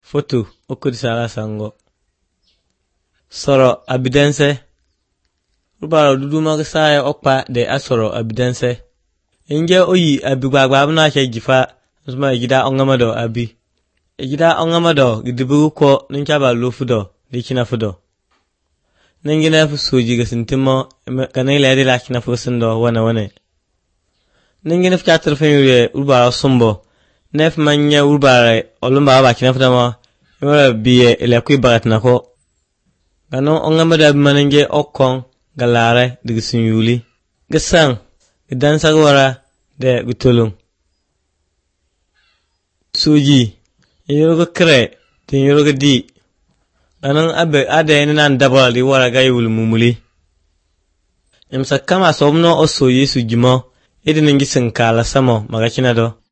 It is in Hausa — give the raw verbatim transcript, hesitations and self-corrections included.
Foto okudi sala sango. Soro abidense. Rubaro dudu magsaya okpa de asoro abidense. Inge oyi abigbagba abuna che jifa nsuma ejida ongamado abi. Ejida ongamado gidibu ko ninchaba lufudo dikina fudo. Ningina fu soji gasintimo kanile adi la kina fusindo wana wane. Ningina fu chatter fenye rubaro sumbo. Nef manya urbare olumba ba kina fudama yora biye ile ku bagatna ko gano ongamada manenge okon galare digisin yuli gesang gidan sagwara de gutulung suji yoro kre tin yoro di ganon abe ade nan dabal di wara gayul mumuli imsa kama somno oso yesu jimo idin ngisin kala samo magakina do